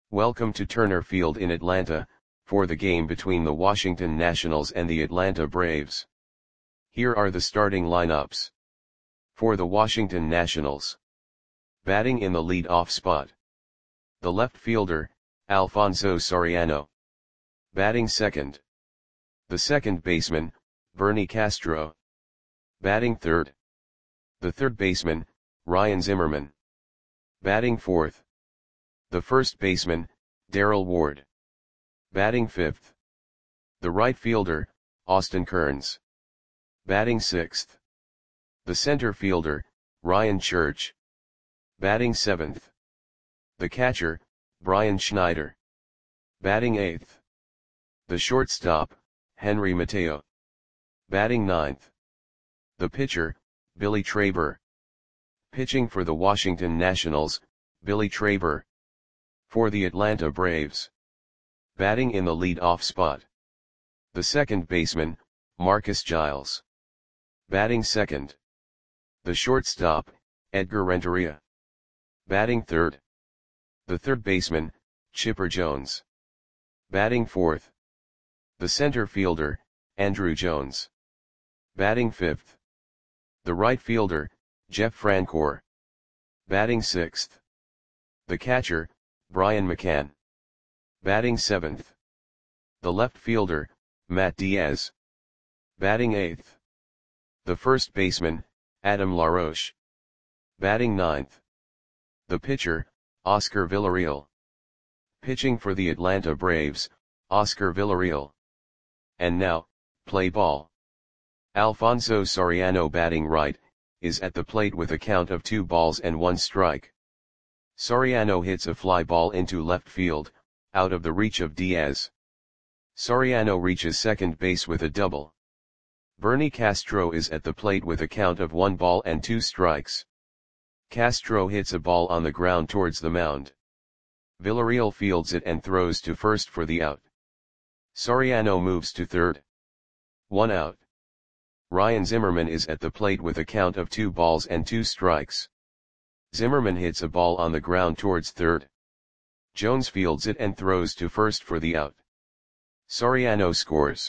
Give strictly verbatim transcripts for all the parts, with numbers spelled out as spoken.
Welcome to Turner Field in Atlanta, for the game between the Washington Nationals and the Atlanta Braves. Here are the starting lineups. For the Washington Nationals. Batting in the lead-off spot. The left fielder, Alfonso Soriano. Batting second. The second baseman, Bernie Castro. Batting third. The third baseman, Ryan Zimmerman. Batting fourth. The first baseman, Darrell Ward. Batting fifth. The right fielder, Austin Kearns. Batting sixth. The center fielder, Ryan Church. Batting seventh. The catcher, Brian Schneider. Batting eighth. The shortstop, Henry Mateo. Batting ninth. The pitcher, Billy Traber. Pitching for the Washington Nationals, Billy Traber. For the Atlanta Braves. Batting in the lead-off spot. The second baseman, Marcus Giles. Batting second. The shortstop, Edgar Renteria. Batting third. The third baseman, Chipper Jones. Batting fourth. The center fielder, Andruw Jones. Batting fifth. The right fielder, Jeff Francoeur. Batting sixth. The catcher, Brian McCann. Batting seventh. The left fielder, Matt Diaz. Batting eighth. The first baseman, Adam LaRoche. Batting ninth. The pitcher, Oscar Villarreal. Pitching for the Atlanta Braves, Oscar Villarreal. And now, play ball. Alfonso Soriano, batting right, is at the plate with a count of two balls and one strike. Soriano hits a fly ball into left field, out of the reach of Diaz. Soriano reaches second base with a double. Bernie Castro is at the plate with a count of one ball and two strikes. Castro hits a ball on the ground towards the mound. Villarreal fields it and throws to first for the out. Soriano moves to third. One out. Ryan Zimmerman is at the plate with a count of two balls and two strikes. Zimmerman hits a ball on the ground towards third. Jones fields it and throws to first for the out. Soriano scores.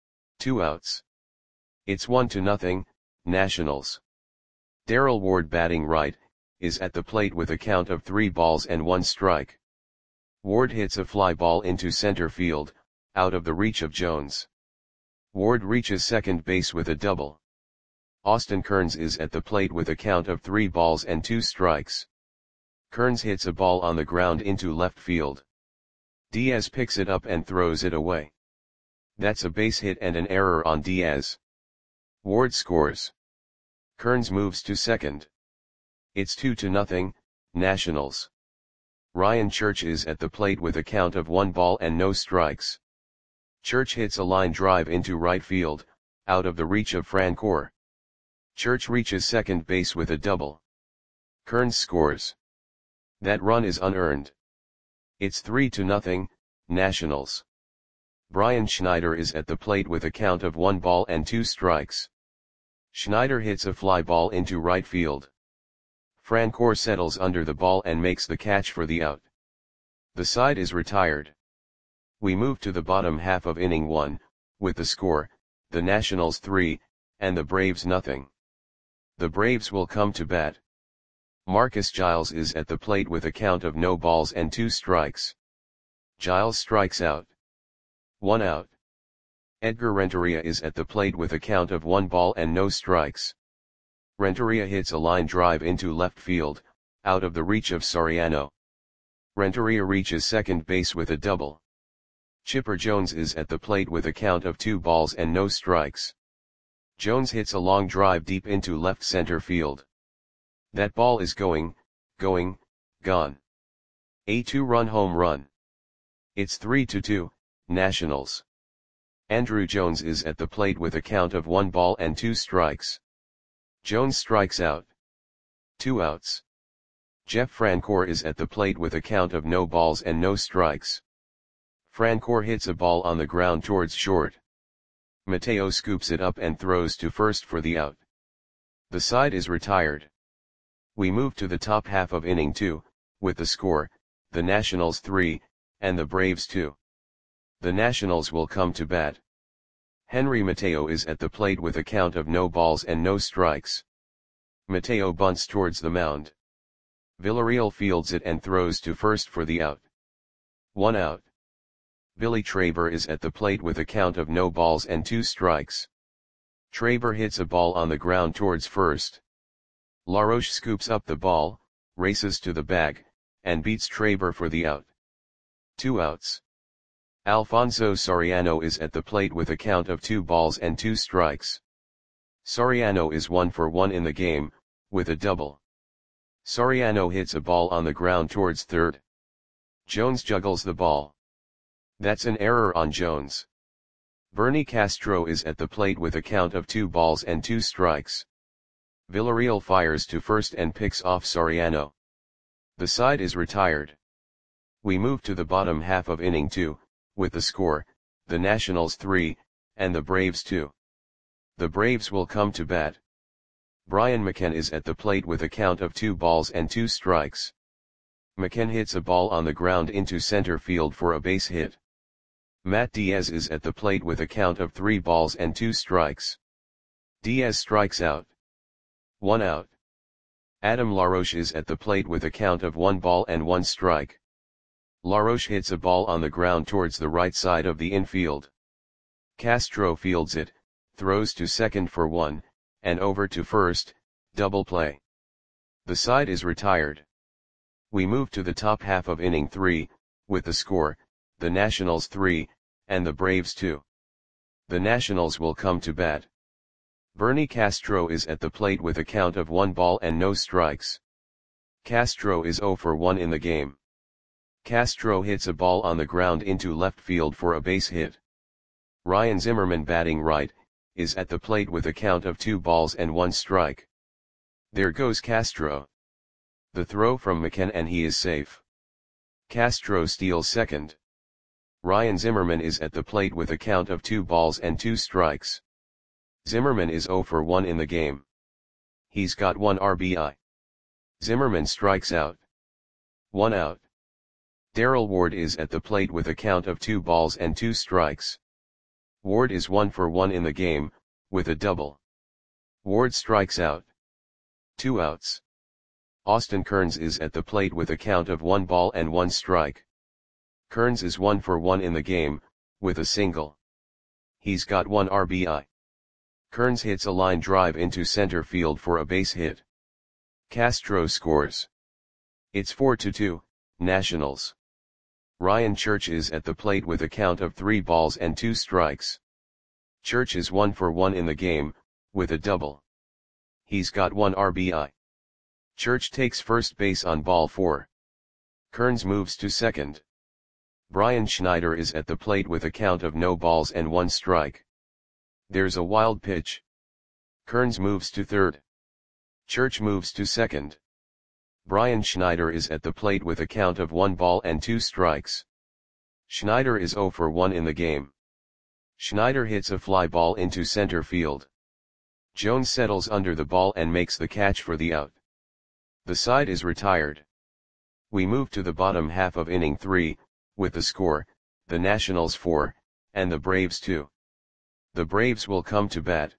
Two outs. It's one to nothing, Nationals. Darrell Ward, batting right, is at the plate with a count of three balls and one strike. Ward hits a fly ball into center field, out of the reach of Jones. Ward reaches second base with a double. Austin Kearns is at the plate with a count of three balls and two strikes. Kearns hits a ball on the ground into left field. Diaz picks it up and throws it away. That's a base hit and an error on Diaz. Ward scores. Kearns moves to second. It's two to nothing, Nationals. Ryan Church is at the plate with a count of one ball and no strikes. Church hits a line drive into right field, out of the reach of Francoeur. Church reaches second base with a double. Kearns scores. That run is unearned. It's three to nothing, Nationals. Brian Schneider is at the plate with a count of one ball and two strikes. Schneider hits a fly ball into right field. Francoeur settles under the ball and makes the catch for the out. The side is retired. We move to the bottom half of inning one, with the score, the Nationals three, and the Braves nothing. The Braves will come to bat. Marcus Giles is at the plate with a count of no balls and two strikes. Giles strikes out. One out. Edgar Renteria is at the plate with a count of one ball and no strikes. Renteria hits a line drive into left field, out of the reach of Soriano. Renteria reaches second base with a double. Chipper Jones is at the plate with a count of two balls and no strikes. Jones hits a long drive deep into left center field. That ball is going, going, gone. A two-run home run. It's three to two, Nationals. Andruw Jones is at the plate with a count of one ball and two strikes. Jones strikes out. Two outs. Jeff Francoeur is at the plate with a count of no balls and no strikes. Francoeur hits a ball on the ground towards short. Mateo scoops it up and throws to first for the out. The side is retired. We move to the top half of inning two, with the score, the Nationals three, and the Braves two. The Nationals will come to bat. Henry Mateo is at the plate with a count of no balls and no strikes. Mateo bunts towards the mound. Villarreal fields it and throws to first for the out. One out. Billy Traber is at the plate with a count of no balls and two strikes. Traber hits a ball on the ground towards first. LaRoche scoops up the ball, races to the bag, and beats Traber for the out. Two outs. Alfonso Soriano is at the plate with a count of two balls and two strikes. Soriano is one for one in the game, with a double. Soriano hits a ball on the ground towards third. Jones juggles the ball. That's an error on Jones. Bernie Castro is at the plate with a count of two balls and two strikes. Villarreal fires to first and picks off Soriano. The side is retired. We move to the bottom half of inning two, with the score, the Nationals three, and the Braves two. The Braves will come to bat. Brian McCann is at the plate with a count of two balls and two strikes. McCann hits a ball on the ground into center field for a base hit. Matt Diaz is at the plate with a count of three balls and two strikes. Diaz strikes out. One out. Adam LaRoche is at the plate with a count of one ball and one strike. LaRoche hits a ball on the ground towards the right side of the infield. Castro fields it, throws to second for one, and over to first, double play. The side is retired. We move to the top half of inning three, with the score, the Nationals three, and the Braves two. The Nationals will come to bat. Bernie Castro is at the plate with a count of one ball and no strikes. Castro is zero for one in the game. Castro hits a ball on the ground into left field for a base hit. Ryan Zimmerman, batting right, is at the plate with a count of two balls and one strike. There goes Castro. The throw from McCann and he is safe. Castro steals second. Ryan Zimmerman is at the plate with a count of two balls and two strikes. Zimmerman is zero for one in the game. He's got one R B I. Zimmerman strikes out. One out. Darrell Ward is at the plate with a count of two balls and two strikes. Ward is one for one in the game, with a double. Ward strikes out. Two outs. Austin Kearns is at the plate with a count of one ball and one strike. Kearns is one for one in the game, with a single. He's got one R B I. Kearns hits a line drive into center field for a base hit. Castro scores. It's four to two, Nationals. Ryan Church is at the plate with a count of three balls and two strikes. Church is one for one in the game, with a double. He's got one R B I. Church takes first base on ball four. Kearns moves to second. Brian Schneider is at the plate with a count of no balls and one strike. There's a wild pitch. Kearns moves to third. Church moves to second. Brian Schneider is at the plate with a count of one ball and two strikes. Schneider is zero for one in the game. Schneider hits a fly ball into center field. Jones settles under the ball and makes the catch for the out. The side is retired. We move to the bottom half of inning three, with the score, the Nationals four, and the Braves two. The Braves will come to bat.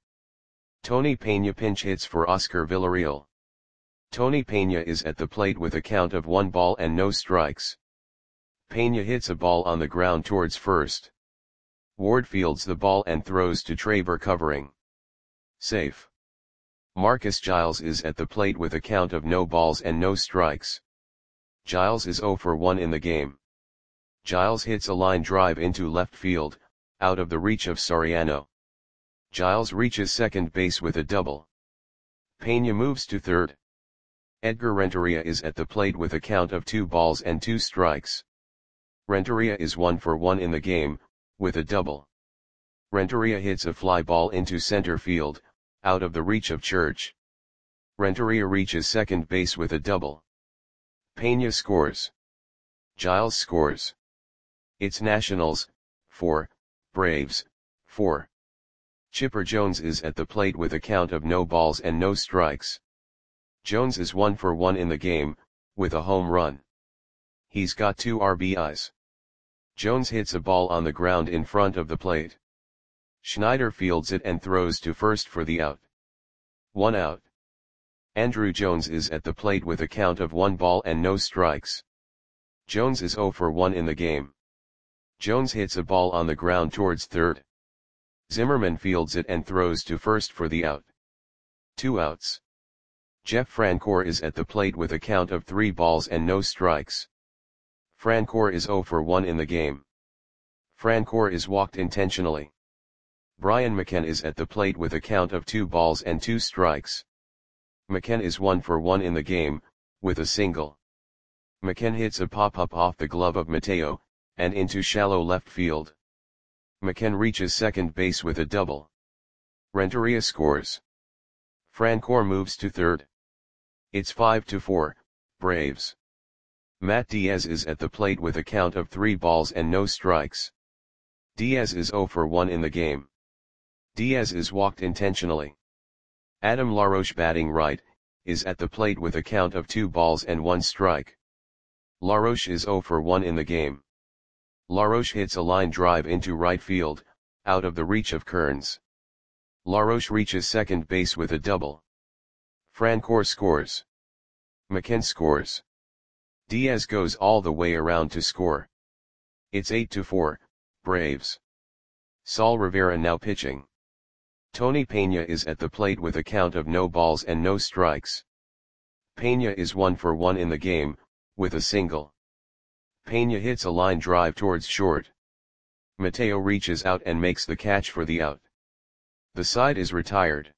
Tony Peña pinch hits for Oscar Villarreal. Tony Peña is at the plate with a count of one ball and no strikes. Peña hits a ball on the ground towards first. Ward fields the ball and throws to Traber covering. Safe. Marcus Giles is at the plate with a count of no balls and no strikes. Giles is zero for one in the game. Giles hits a line drive into left field, out of the reach of Soriano. Giles reaches second base with a double. Peña moves to third. Edgar Renteria is at the plate with a count of two balls and two strikes. Renteria is one for one in the game, with a double. Renteria hits a fly ball into center field, out of the reach of Church. Renteria reaches second base with a double. Peña scores. Giles scores. It's Nationals, four, Braves, four. Chipper Jones is at the plate with a count of no balls and no strikes. Jones is one for one in the game, with a home run. He's got two R B Is. Jones hits a ball on the ground in front of the plate. Schneider fields it and throws to first for the out. One out. Andruw Jones is at the plate with a count of one ball and no strikes. Jones is zero for one in the game. Jones hits a ball on the ground towards third. Zimmerman fields it and throws to first for the out. Two outs. Jeff Francoeur is at the plate with a count of three balls and no strikes. Francoeur is zero for one in the game. Francoeur is walked intentionally. Brian McKenna is at the plate with a count of two balls and two strikes. McKenna is one for one in the game, with a single. McKenna hits a pop-up off the glove of Mateo, and into shallow left field. McKenna reaches second base with a double. Renteria scores. Francoeur moves to third. It's five to four, Braves. Matt Diaz is at the plate with a count of three balls and no strikes. Diaz is zero for one in the game. Diaz is walked intentionally. Adam LaRoche, batting right, is at the plate with a count of two balls and one strike. LaRoche is zero for one in the game. LaRoche hits a line drive into right field, out of the reach of Kearns. LaRoche reaches second base with a double. Francoeur scores. McKenna scores. Diaz goes all the way around to score. It's eight to four, Braves. Saul Rivera now pitching. Tony Pena is at the plate with a count of no balls and no strikes. Pena is one for one in the game, with a single. Pena hits a line drive towards short. Mateo reaches out and makes the catch for the out. The side is retired.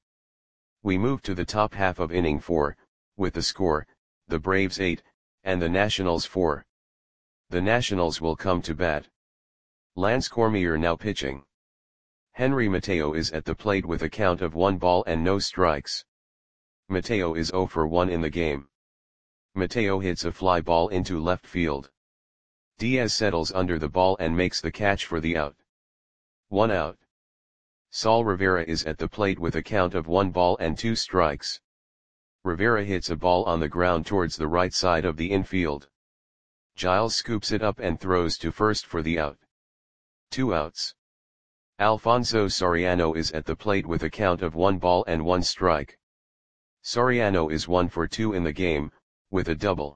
We move to the top half of inning four, with the score, the Braves eight, and the Nationals four. The Nationals will come to bat. Lance Cormier now pitching. Henry Mateo is at the plate with a count of one ball and no strikes. Mateo is zero for one in the game. Mateo hits a fly ball into left field. Diaz settles under the ball and makes the catch for the out. One out. Saul Rivera is at the plate with a count of one ball and two strikes. Rivera hits a ball on the ground towards the right side of the infield. Giles scoops it up and throws to first for the out. Two outs. Alfonso Soriano is at the plate with a count of one ball and one strike. Soriano is one for two in the game, with a double.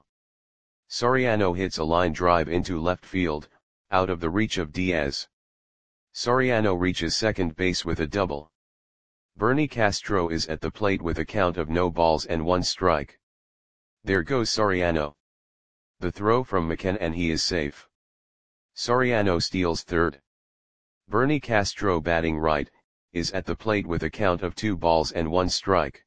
Soriano hits a line drive into left field, out of the reach of Diaz. Soriano reaches second base with a double. Bernie Castro is at the plate with a count of no balls and one strike. There goes Soriano. The throw from McKenna and he is safe. Soriano steals third. Bernie Castro, batting right, is at the plate with a count of two balls and one strike.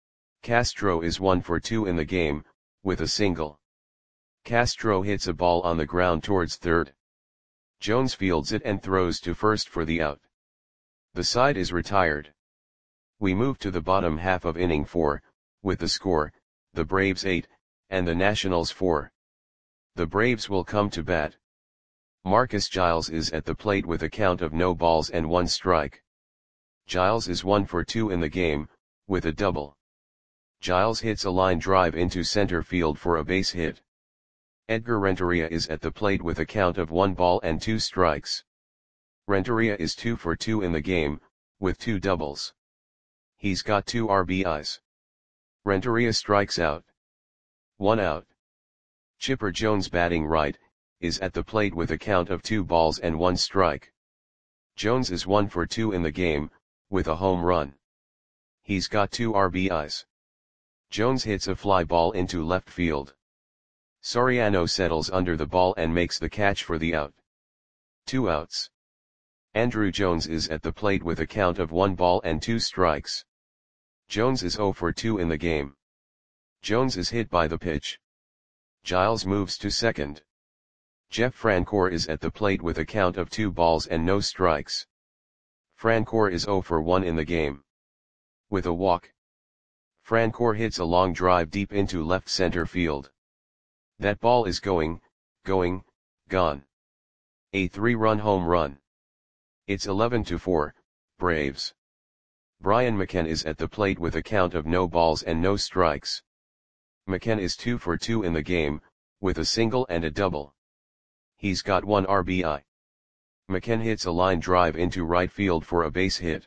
Castro is one for two in the game, with a single. Castro hits a ball on the ground towards third. Jones fields it and throws to first for the out. The side is retired. We move to the bottom half of inning four, with the score, the Braves eight, and the Nationals four. The Braves will come to bat. Marcus Giles is at the plate with a count of no balls and one strike. Giles is one for two in the game, with a double. Giles hits a line drive into center field for a base hit. Edgar Renteria is at the plate with a count of one ball and two strikes. Renteria is two for two in the game, with two doubles. He's got two R B Is. Renteria strikes out. One out. Chipper Jones, batting right, is at the plate with a count of two balls and one strike. Jones is one for two in the game, with a home run. He's got two R B Is. Jones hits a fly ball into left field. Soriano settles under the ball and makes the catch for the out. Two outs. Andruw Jones is at the plate with a count of one ball and two strikes. Jones is zero for two in the game. Jones is hit by the pitch. Giles moves to second. Jeff Francoeur is at the plate with a count of two balls and no strikes. Francoeur is zero for one in the game. With a walk. Francoeur hits a long drive deep into left center field. That ball is going, going, gone. A three-run home run. It's eleven to four, Braves. Brian McKenna is at the plate with a count of no balls and no strikes. McKenna is two for two in the game, with a single and a double. He's got one R B I. McKenna hits a line drive into right field for a base hit.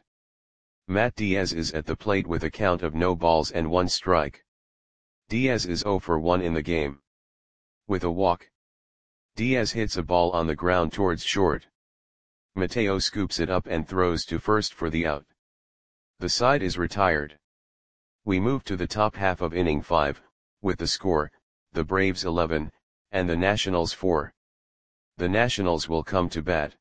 Matt Diaz is at the plate with a count of no balls and one strike. Diaz is zero for one in the game. With a walk, Diaz hits a ball on the ground towards short. Mateo scoops it up and throws to first for the out. The side is retired. We move to the top half of inning five, with the score, the Braves eleven, and the Nationals four. The Nationals will come to bat.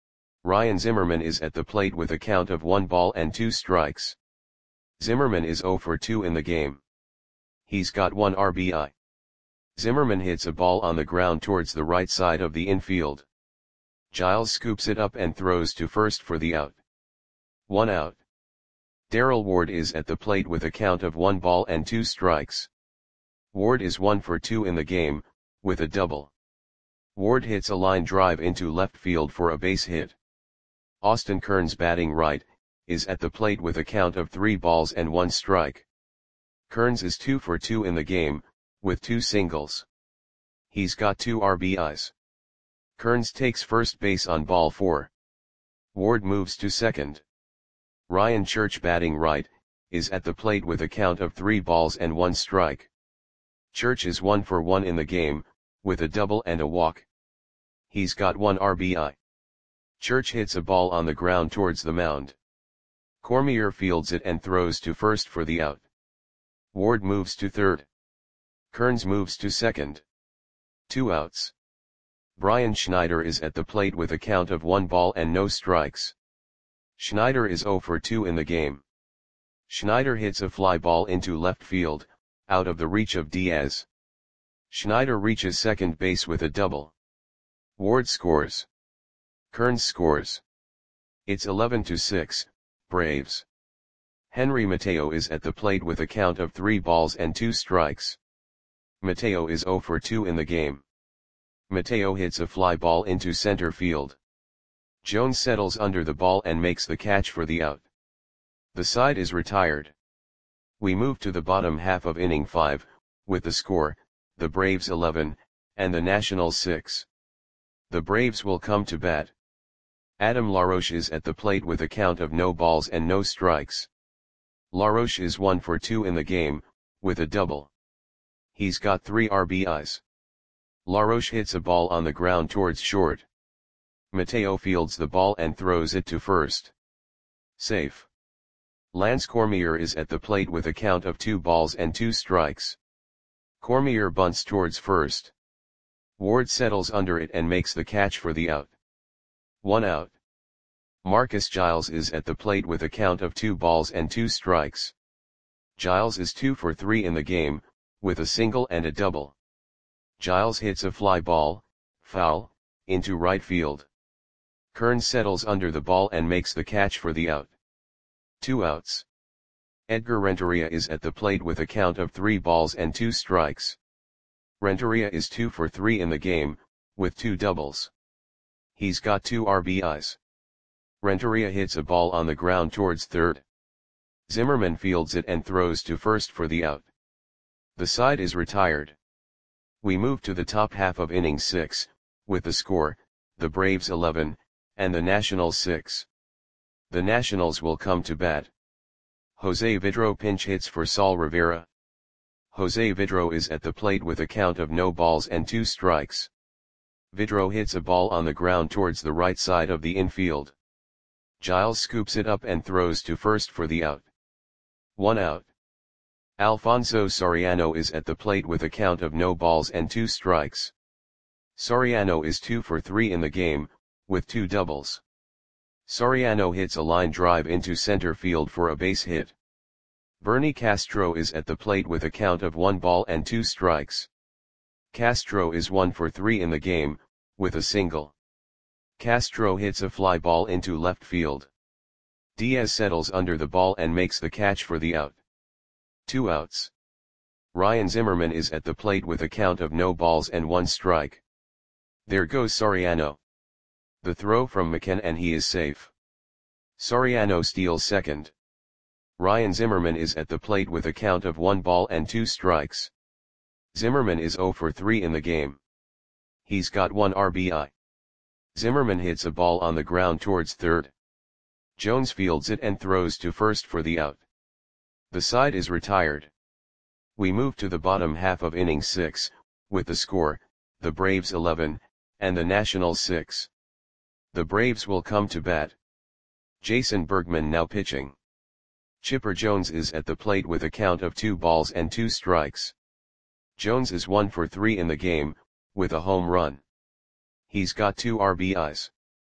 Ryan Zimmerman is at the plate with a count of one ball and two strikes. Zimmerman is zero for two in the game. He's got one R B I. Zimmerman hits a ball on the ground towards the right side of the infield. Giles scoops it up and throws to first for the out. One out. Darrell Ward is at the plate with a count of one ball and two strikes. Ward is one for two in the game, with a double. Ward hits a line drive into left field for a base hit. Austin Kearns, batting right, is at the plate with a count of three balls and one strike. Kearns is two for two in the game, with two singles. He's got two R B Is. Kearns takes first base on ball four. Ward moves to second. Ryan Church, batting right, is at the plate with a count of three balls and one strike. Church is one for one in the game, with a double and a walk. He's got one R B I. Church hits a ball on the ground towards the mound. Cormier fields it and throws to first for the out. Ward moves to third. Kearns moves to second. Two outs. Brian Schneider is at the plate with a count of one ball and no strikes. Schneider is zero for two in the game. Schneider hits a fly ball into left field, out of the reach of Diaz. Schneider reaches second base with a double. Ward scores. Kearns scores. It's eleven to six, Braves. Henry Mateo is at the plate with a count of three balls and two strikes. Mateo is zero for two in the game. Mateo hits a fly ball into center field. Jones settles under the ball and makes the catch for the out. The side is retired. We move to the bottom half of inning five, with the score, the Braves eleven, and the Nationals six. The Braves will come to bat. Adam LaRoche is at the plate with a count of no balls and no strikes. LaRoche is one for two in the game, with a double. He's got three R B Is. LaRoche hits a ball on the ground towards short. Mateo fields the ball and throws it to first. Safe. Lance Cormier is at the plate with a count of two balls and two strikes. Cormier bunts towards first. Ward settles under it and makes the catch for the out. One out. Marcus Giles is at the plate with a count of two balls and two strikes. Giles is two for three in the game, with a single and a double. Giles hits a fly ball, foul, into right field. Kearns settles under the ball and makes the catch for the out. Two outs. Edgar Renteria is at the plate with a count of three balls and two strikes. Renteria is two for three in the game, with two doubles. He's got two R B Is. Renteria hits a ball on the ground towards third. Zimmerman fields it and throws to first for the out. The side is retired. We move to the top half of inning six, with the score, the Braves eleven, and the Nationals six. The Nationals will come to bat. Jose Vidro pinch hits for Saul Rivera. Jose Vidro is at the plate with a count of no balls and two strikes. Vidro hits a ball on the ground towards the right side of the infield. Giles scoops it up and throws to first for the out. One out. Alfonso Soriano is at the plate with a count of no balls and two strikes. Soriano is two for three in the game, with two doubles. Soriano hits a line drive into center field for a base hit. Bernie Castro is at the plate with a count of one ball and two strikes. Castro is one for three in the game, with a single. Castro hits a fly ball into left field. Diaz settles under the ball and makes the catch for the out. Two outs. Ryan Zimmerman is at the plate with a count of no balls and one strike. There goes Soriano. The throw from McKenna and he is safe. Soriano steals second. Ryan Zimmerman is at the plate with a count of one ball and two strikes. Zimmerman is zero for three in the game. He's got one R B I. Zimmerman hits a ball on the ground towards third. Jones fields it and throws to first for the out. The side is retired. We move to the bottom half of inning six, with the score, the Braves eleven, and the Nationals six. The Braves will come to bat. Jason Bergman now pitching. Chipper Jones is at the plate with a count of two balls and two strikes. Jones is one for three in the game, with a home run. He's got two R B Is.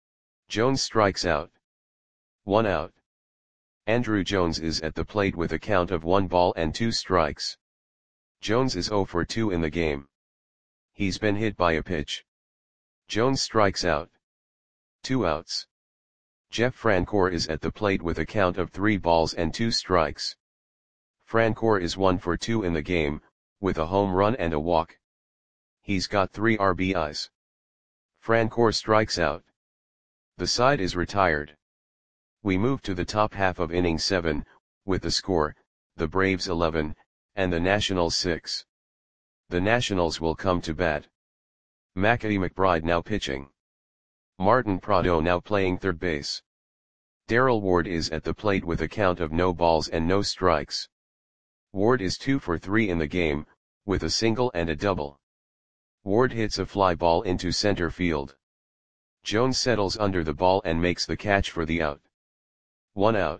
Jones strikes out. One out. Andruw Jones is at the plate with a count of one ball and two strikes. Jones is zero for two in the game. He's been hit by a pitch. Jones strikes out. Two outs. Jeff Francoeur is at the plate with a count of three balls and two strikes. Francoeur is one for two in the game, with a home run and a walk. He's got three R B Is. Francoeur strikes out. The side is retired. We move to the top half of inning seven, with the score, the Braves eleven, and the Nationals six. The Nationals will come to bat. Mackie McBride now pitching. Martin Prado now playing third base. Darrell Ward is at the plate with a count of no balls and no strikes. Ward is two for three in the game, with a single and a double. Ward hits a fly ball into center field. Jones settles under the ball and makes the catch for the out. One out.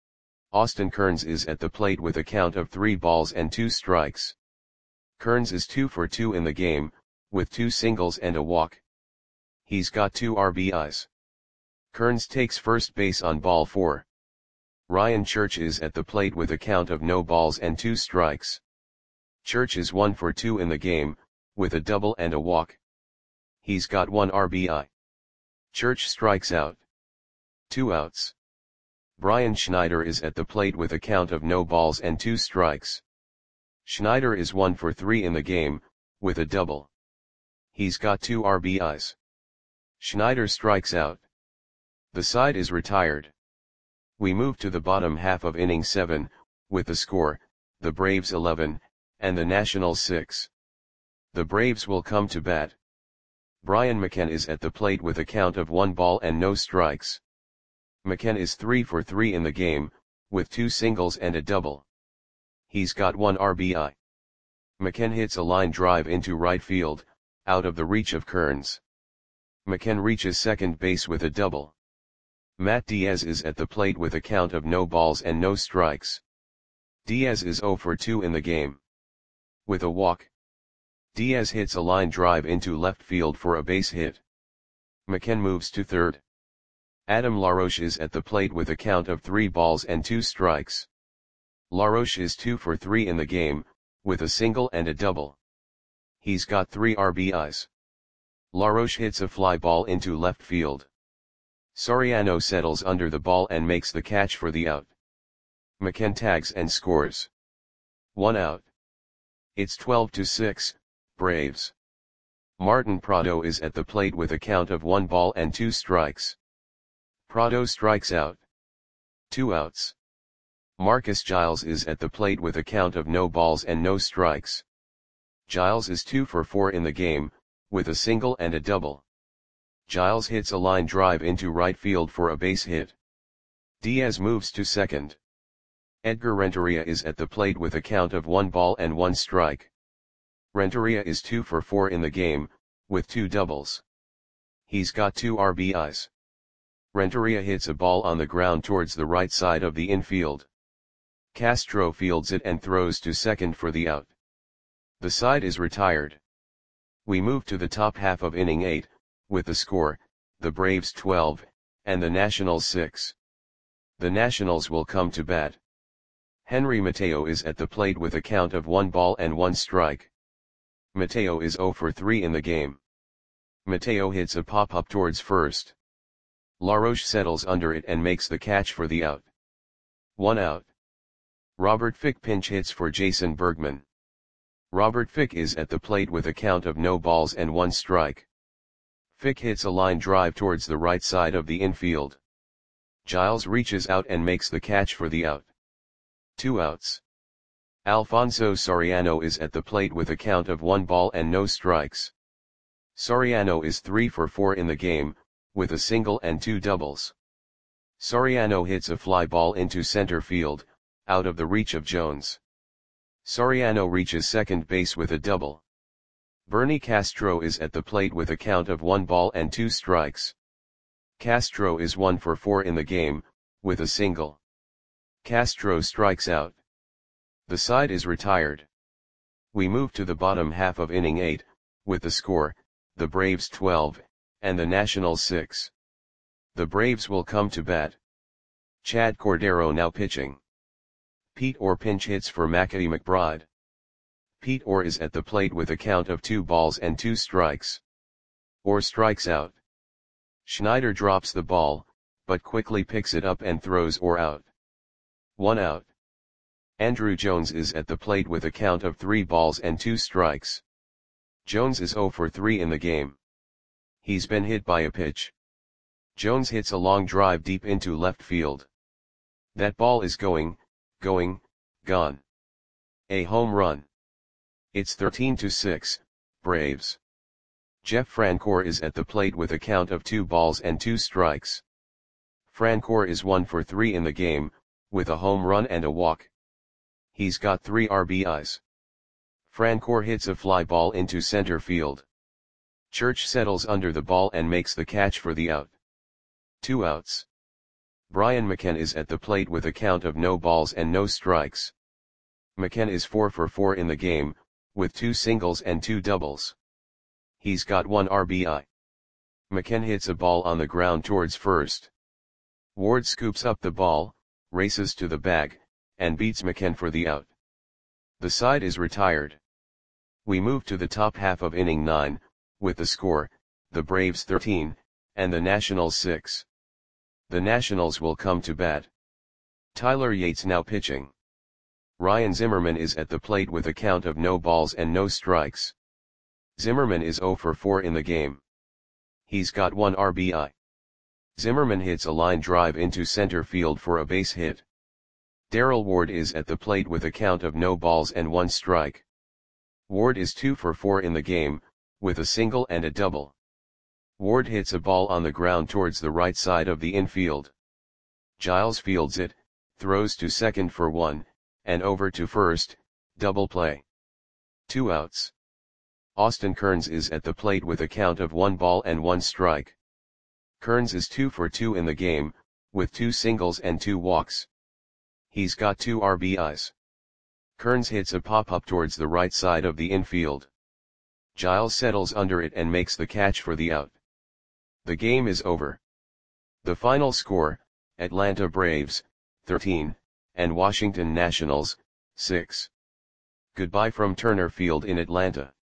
Austin Kearns is at the plate with a count of three balls and two strikes. Kearns is two for two in the game, with two singles and a walk. He's got two R B Is. Kearns takes first base on ball four. Ryan Church is at the plate with a count of no balls and two strikes. Church is one for two in the game, with a double and a walk. He's got one R B I. Church strikes out. Two outs. Brian Schneider is at the plate with a count of no balls and two strikes. Schneider is one for three in the game, with a double. He's got two R B Is. Schneider strikes out. The side is retired. We move to the bottom half of inning seven, with the score, the Braves eleven, and the Nationals six. The Braves will come to bat. Brian McCann is at the plate with a count of one ball and no strikes. McCann is three for three in the game, with two singles and a double. He's got one R B I. McCann hits a line drive into right field, out of the reach of Kearns. McCann reaches second base with a double. Matt Diaz is at the plate with a count of no balls and no strikes. Diaz is zero for two in the game. With a walk. Diaz hits a line drive into left field for a base hit. McCann moves to third. Adam LaRoche is at the plate with a count of three balls and two strikes. LaRoche is two for three in the game, with a single and a double. He's got three R B Is. LaRoche hits a fly ball into left field. Soriano settles under the ball and makes the catch for the out. McCann tags and scores. One out. It's twelve to six, Braves. Martin Prado is at the plate with a count of one ball and two strikes. Prado strikes out. Two outs. Marcus Giles is at the plate with a count of no balls and no strikes. Giles is two for four in the game, with a single and a double. Giles hits a line drive into right field for a base hit. Diaz moves to second. Edgar Renteria is at the plate with a count of one ball and one strike. Renteria is two for four in the game, with two doubles. He's got two R B Is. Renteria hits a ball on the ground towards the right side of the infield. Castro fields it and throws to second for the out. The side is retired. We move to the top half of inning eight, with the score, the Braves twelve, and the Nationals six. The Nationals will come to bat. Henry Mateo is at the plate with a count of one ball and one strike. Mateo is zero for three in the game. Mateo hits a pop-up towards first. LaRoche settles under it and makes the catch for the out. One out. Robert Fick pinch hits for Jason Bergman. Robert Fick is at the plate with a count of no balls and one strike. Fick hits a line drive towards the right side of the infield. Giles reaches out and makes the catch for the out. Two outs. Alfonso Soriano is at the plate with a count of one ball and no strikes. Soriano is three for four in the game, with a single and two doubles. Soriano hits a fly ball into center field, out of the reach of Jones. Soriano reaches second base with a double. Bernie Castro is at the plate with a count of one ball and two strikes. Castro is one for four in the game, with a single. Castro strikes out. The side is retired. We move to the bottom half of inning eight, with the score, the Braves twelve, and the Nationals six. The Braves will come to bat. Chad Cordero now pitching. Pete Orr pinch hits for Mackie McBride. Pete Orr is at the plate with a count of two balls and two strikes. Orr strikes out. Schneider drops the ball, but quickly picks it up and throws Orr out. One out. Andruw Jones is at the plate with a count of three balls and two strikes. Jones is zero for three in the game. He's been hit by a pitch. Jones hits a long drive deep into left field. That ball is going, going, gone. A home run. It's thirteen to six, Braves. Jeff Francoeur is at the plate with a count of two balls and two strikes. Francoeur is one for three in the game, with a home run and a walk. He's got three R B Is. Francoeur hits a fly ball into center field. Church settles under the ball and makes the catch for the out. Two outs. Brian McCann is at the plate with a count of no balls and no strikes. McCann is four for four in the game, with two singles and two doubles. He's got one R B I. McCann hits a ball on the ground towards first. Ward scoops up the ball, races to the bag, and beats McCann for the out. The side is retired. We move to the top half of inning nine, with the score, the Braves thirteen, and the Nationals six. The Nationals will come to bat. Tyler Yates now pitching. Ryan Zimmerman is at the plate with a count of no balls and no strikes. Zimmerman is zero for four in the game. He's got one R B I. Zimmerman hits a line drive into center field for a base hit. Darrell Ward is at the plate with a count of no balls and one strike. Ward is two for four in the game, with a single and a double. Ward hits a ball on the ground towards the right side of the infield. Giles fields it, throws to second for one, and over to first, double play. Two outs. Austin Kearns is at the plate with a count of one ball and one strike. Kearns is two for two in the game, with two singles and two walks. He's got two R B Is. Kearns hits a pop-up towards the right side of the infield. Giles settles under it and makes the catch for the out. The game is over. The final score, Atlanta Braves, thirteen, and Washington Nationals, six. Goodbye from Turner Field in Atlanta.